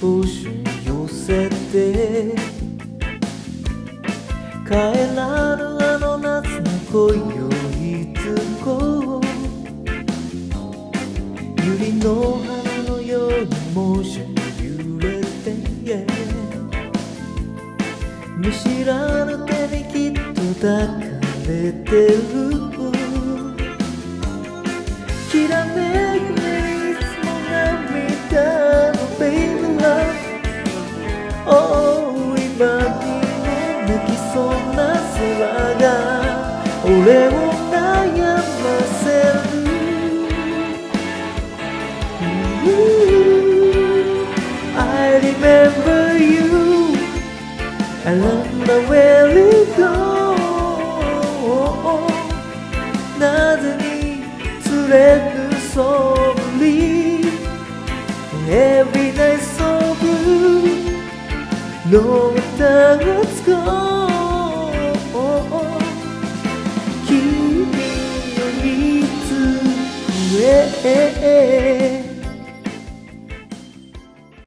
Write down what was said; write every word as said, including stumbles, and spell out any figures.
星寄せて帰らぬあの夏の恋をいつこう百合の花のようにモーション揺れて、yeah、見知らぬ手にきっと抱かれてるきらめくねいつも涙の Baby Love Oh 今にも泣きそうな空が俺を悩ませるI remember you I remember where you go なぜに釣れぬそぶり Every night so blue No matter what's gone 君を見つめ